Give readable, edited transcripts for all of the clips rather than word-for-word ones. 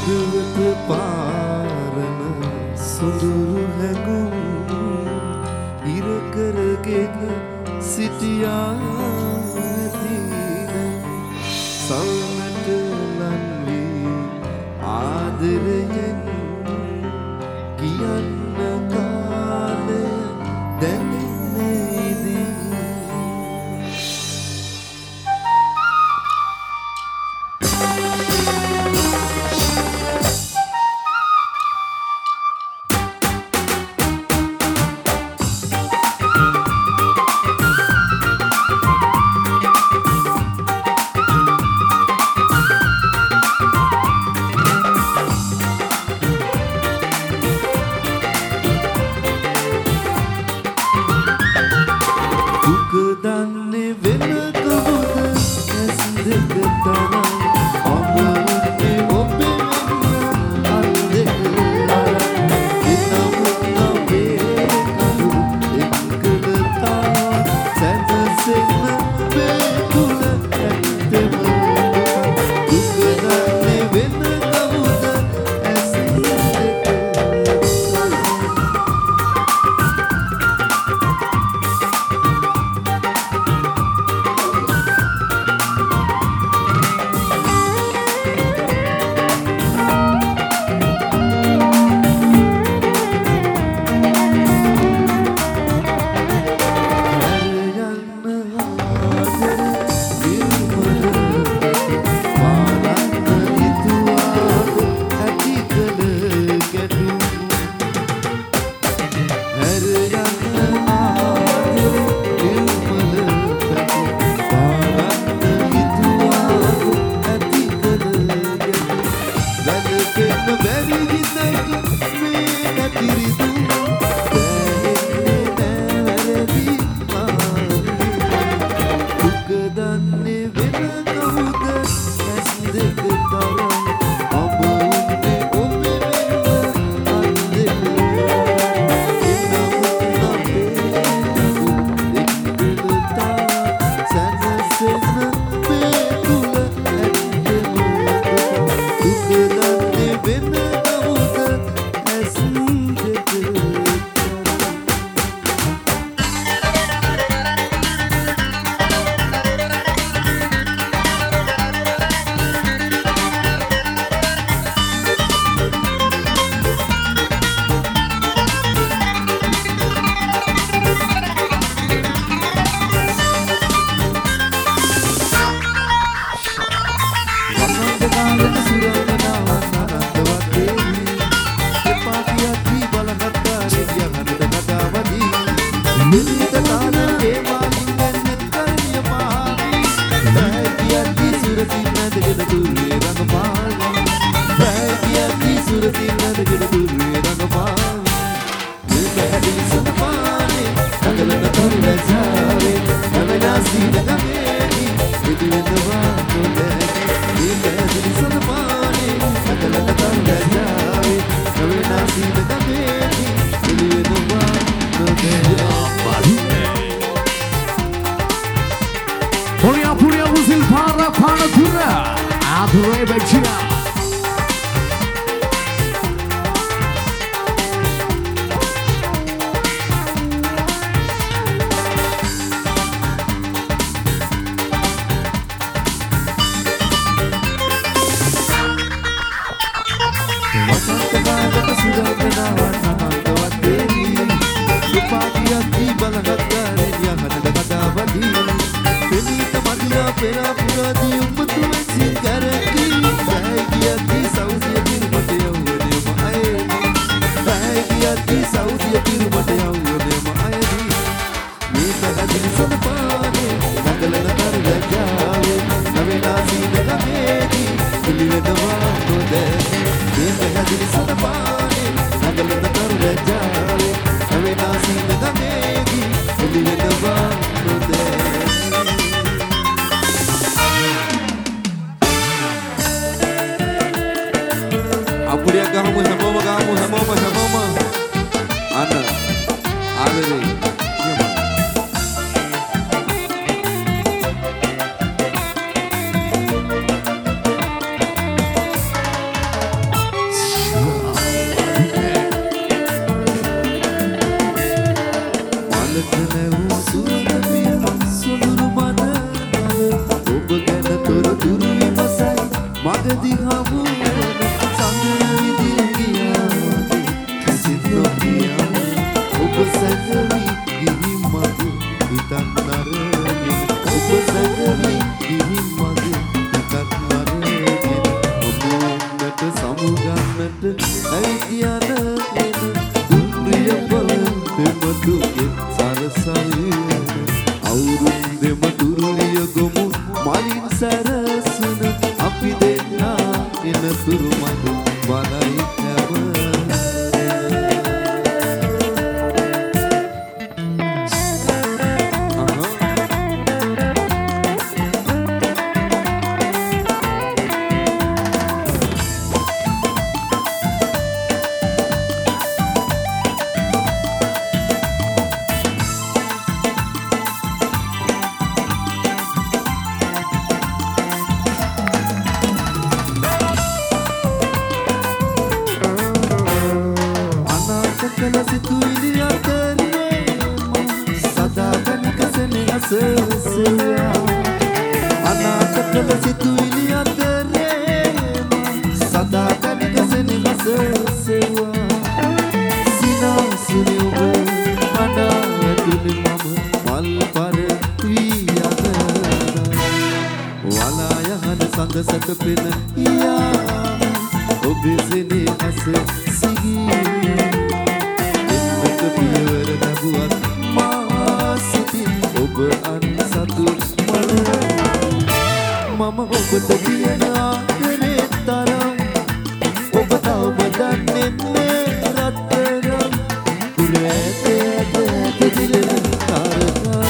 හදවත පාරන සොඳුරු හැඟුම් ඉර කරගෙන සිටියා ඇතින සල්නට ලන්වී ආදරයෙන් කියන්න කාලය දැනෙන්නේදී දන්නේ වෙන කවුද ඇස් දෙක තරම් ඔබ උන්නේ ඔබේ වෙන්න අත් දෙක අරන් එනමුත් අපේ කඳු එක්කලතා සැනසෙන්න මේ තුල ඇත්තම දුක දන්නේ වෙන කවුද ඇස් දෙක Puria Musil para Panakura Adore Bechira Pera pura di umtu sin karaki, කළ සිතුවිලි අතරේම සදා තනික සෙනෙහස සෙව්වා අනාථ කළ සිතුවිලි අතරේම සදා තනික සෙනෙහස සෙව්වා සිනාසුනි ඔබ අනා වැටුනේ මම මල් පර වී වලා යහන සඳ සැතපෙන යා ඔබේ සෙනෙහස සිහි එන්නක පියවර නැබුවත් මා සිතින් ඔබ අන්සතු මල මම ඔබට කියන ආදරේ තරම් ඔබ තවම දන්නේ නෑ රත්තරන් කුල ඇත දිලෙන තරකා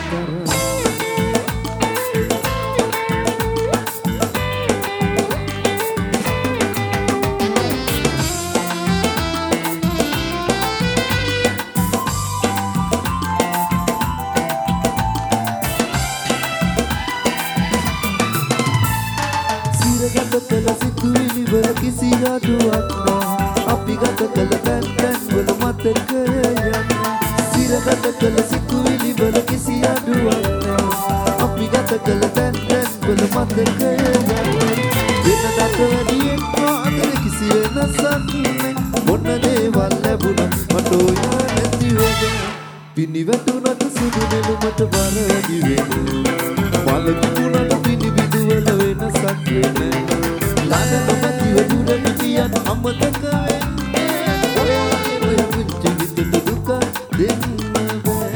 ගත කළ සිතුවිලි වල කිසි අඩුවක් නෑ අපි ගත කළ තැන් වල මතක යනවා සිරගත කළ සිතුවිලි වල කිසි අඩුවක් නෑ අපි ගත කළ තැන් වල මතක යනවා වෙනදට වැඩියෙන් ආදර කිසි වෙනසක් නෑ මොන දේවල් ලැබුණත් මට ඔය නැති වෙන පිනි වැටුණත් සුදු නෙළුමට බර වැඩි වෙන මල කිපුණට පිනි විදුවල වෙනසක් වෙන්නේ ලනමැතිව දුරට ගියත් අමතක වෙන්නේ ඔයාගේ පුංචි හිතට දුක දෙන්න බෑ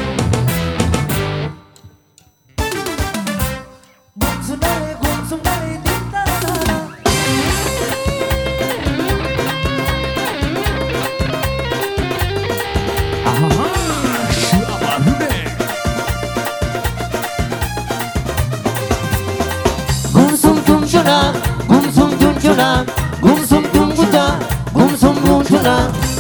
ගොන්සුනාරේ දින්තරානා Gumsum tumchuna, gumsum tumchuna, gumsum tumguja, gumsum tumchuna.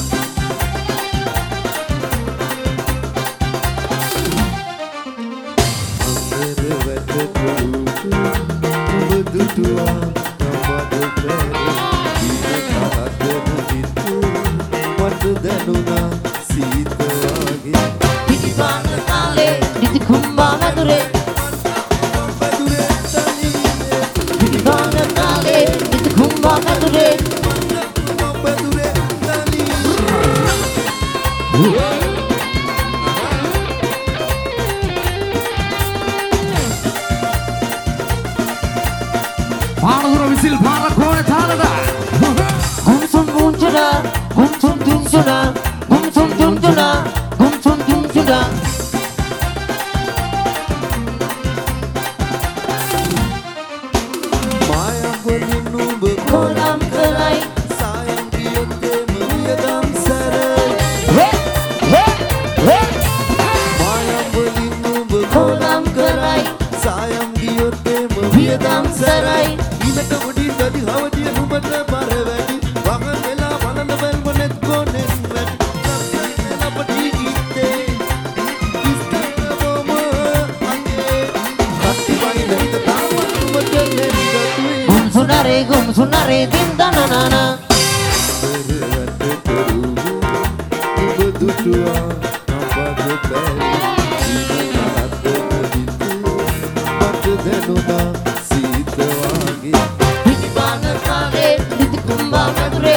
Pitipana kale, ditikumba madure. Pitipana kale, ditikumba madure. පාරදුර විසිල් පාර කෝනේ තාලද Gumsum tumchuna, gumsum tumchuna, gumsum tumchuna, gumsum tumchuna. මායවලින් නුඹ Kolam kelai, සායම් කියොත්තේම වියදම් සැරයි මායවලින් නුඹ kolam kelai, සායම් කියොත්තේම vietnam sarai. ඊට උඩින් වැඩි හවදිය නුඹට බර වැඩි වහන් වෙලා බලන බැල්මනෙත් ගොනෙන් වැඩි සත්‍යයෙන් අපටි ගිත්තේ ඉස්තනවම අගේ කටි වයින් හිත තාම නුඹට නෙවිගතුයි Gumsunare dindanana. Pitipana kale, ditikumba madure.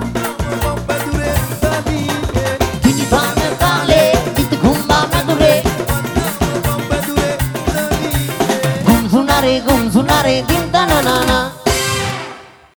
Pitipana kale, ditikumba madure. Gumsunare dindanana.